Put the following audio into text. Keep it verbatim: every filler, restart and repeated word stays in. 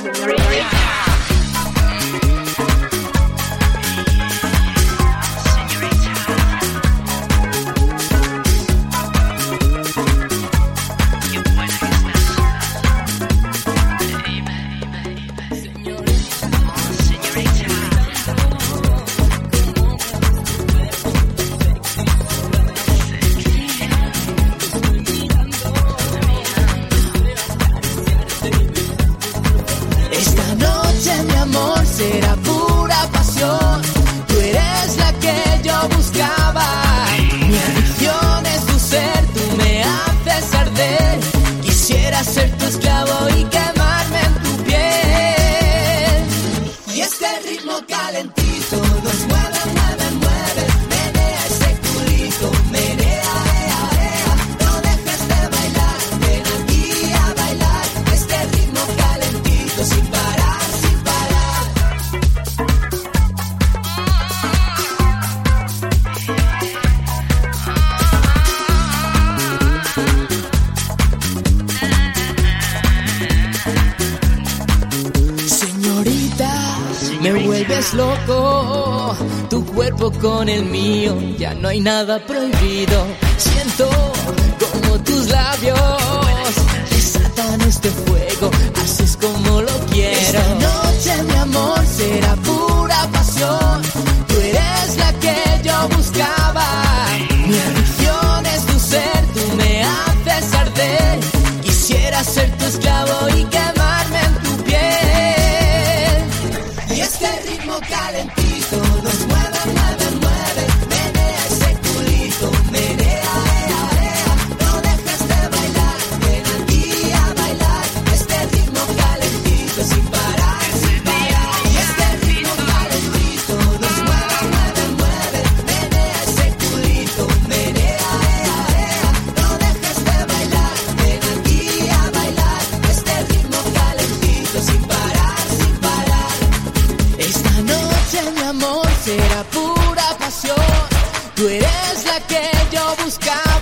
Loco, tu cuerpo con el mío, ya no hay nada prohibido. Siento como tus labios desatan este fuego, así es como lo quiero. Esta noche, mi amor, será pura pasión. Tú eres la que yo buscaba. Mi adicción es tu ser, tú me haces arder. Quisiera ser tu esclavo y quemarme en tu piel. Y este ritmo calentito nos mueve, mueve, mueve. Menea ese culito, menea, ea, ea. No dejes de bailar, ven aquí a bailar. Este ritmo calentito sin parar, sin parar. Y este ritmo calentito nos mueve, mueve, mueve. Menea ese culito, menea, ea, ea. No dejes de bailar, ven aquí a bailar. Este ritmo calentito sin parar, sin parar. Esta noche, mi amor, será pura pasión. Tú eres la que yo buscaba.